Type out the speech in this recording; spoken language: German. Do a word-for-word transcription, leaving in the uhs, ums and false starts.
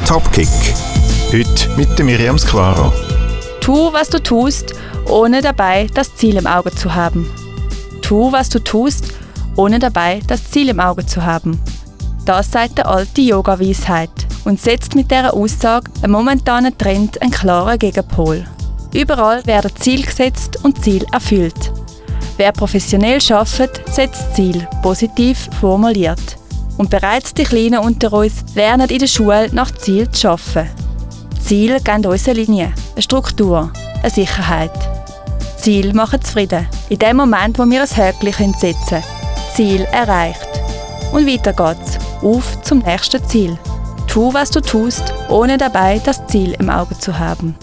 Topkick. Heute mit der Miriam Squaro. Tu, was du tust, ohne dabei das Ziel im Auge zu haben. Tu, was du tust, ohne dabei das Ziel im Auge zu haben. Das sagt der alte Yoga-Weisheit und setzt mit dieser Aussage einen momentanen Trend einen klaren Gegenpol. Überall werden Ziele gesetzt und Ziele erfüllt. Wer professionell arbeitet, setzt Ziel positiv formuliert. Und bereits die Kleinen unter uns lernen in der Schule nach Ziel zu arbeiten. Ziele geben uns eine Linie, eine Struktur, eine Sicherheit. Ziele machen zufrieden. In dem Moment, wo wir ein Häkchen setzen können. Ziel erreicht. Und weiter geht's. Auf zum nächsten Ziel. Tu, was du tust, ohne dabei das Ziel im Auge zu haben.